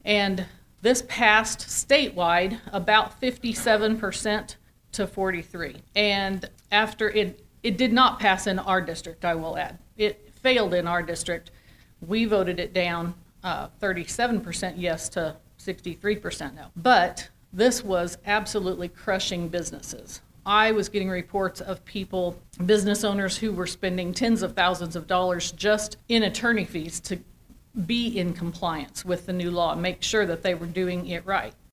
And this passed statewide about 57% to 43%. And after it did not pass in our district, I will add. It failed in our district. We voted it down 37% yes to 63% no. But this was absolutely crushing businesses. I was getting reports of people, business owners, who were spending tens of thousands of dollars just in attorney fees to be in compliance with the new law and make sure that they were doing it right.